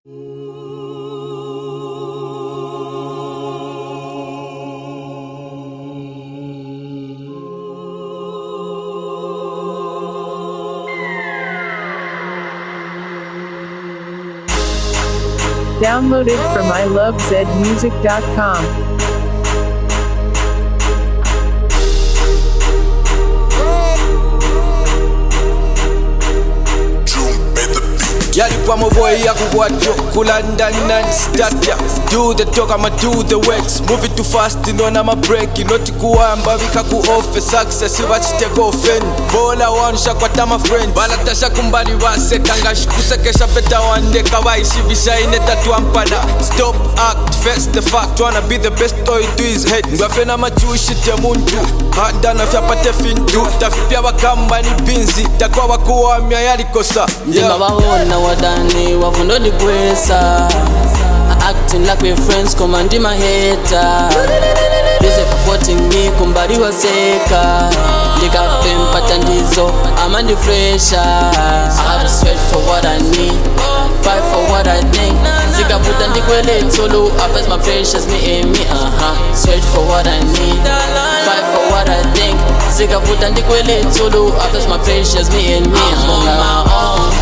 Downloaded from ilovezmusic.com. Yalipa boy yakuwacho kulanda non-stop ya. Do the talk, I'ma do the works. Move it too fast, nona ma break. Inoti kuamba vika ku offer success. Take offend. Bola one shakwata my friend. Balatasha kumbali wase kanga kusekesha beta wande kawaishi bisha ineta tuampana. Stop act, face the fact. Wanna be the best, all you do is hate. Ngafena machushi te muntu. Hada na fyapate findu. Tafipia wakamba ni binzi. Takwa wakuwa miayali kosa. Wadani wavundo ni kwesa, acting like we're friends, command my hater. Busy supporting me, kumbari waseka. Liga pimpa tandizo, I'm under pressure. I have to sweat for what I need, fight for what I think. Zika puta ndikwele solo, I face my pressures, me and me, sweat for what I need, fight for what I think. Zika puta ndikwele solo, I face my pressures, me and me, I'm on my own.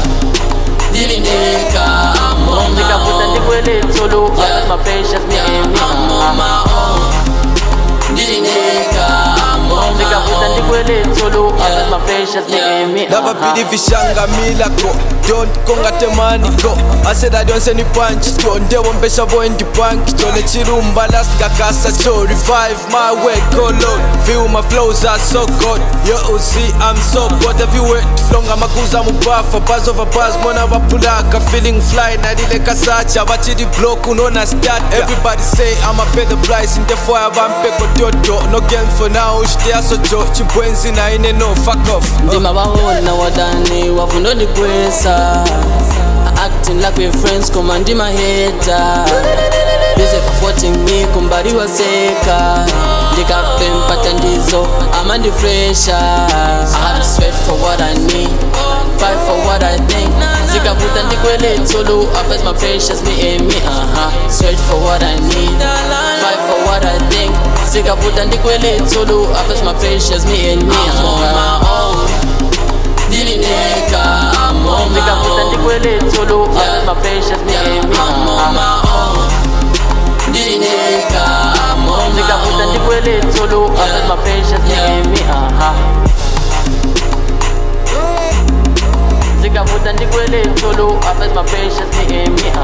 Dilineka, I'm on my own. Solo, I my patience, me and me. I'm on my own. Dilineka, I'm on my own. Solo, I my patience, me and me. Never be the vishanga milako. Don't konga temani go. I said I don't send you punch. Don't they won't be boy in the bank. Don't let you rumba last gakasa. So revive my way, go load. Feel my flows are so good. Yo, see, I'm so good. Every word flung, I'm a kuza mubafa. Buzz over buzz, mona wapulaka. Feeling fly, nadile kasacha. Wachi the block, unona start. Everybody say I'm a better price. In the fire, I'm peko toto. No game for now, ushtia so jo. Chibwenzi na ine no, fuck off. Ndima wahona wadani, wavundo ni kwesa. Acting like we're friends, command my hater. Busy supporting me, kumbari waseka. Liga pimpa tandizo, I'm under pressure. I have to sweat for what I need, fight for what I think. Zika puta ndikwele solo, I face my pressures, me and me, sweat for what I need, fight for what I think. Zika puta ndikwele solo, I face my pressures, me and me, I'm on my own. Dilineka, I'm on my own. Solo, I face my pressures, me and me, I'm on my own. Dilineka, I'm on my own. Solo, I face my pressures, me and me, Zika puta ndikwele solo, I face my precious, me and me,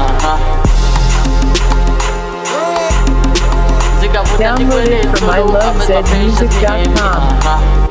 Zika puta ndikwele Downloaded from solo, I face my precious, me and me, ilovezmusic.com.